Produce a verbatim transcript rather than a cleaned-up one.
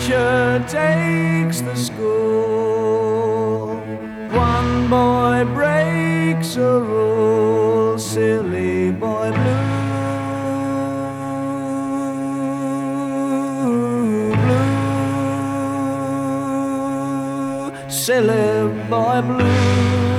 teacher takes the school. One boy breaks a rule, silly boy blue, blue, silly boy blue.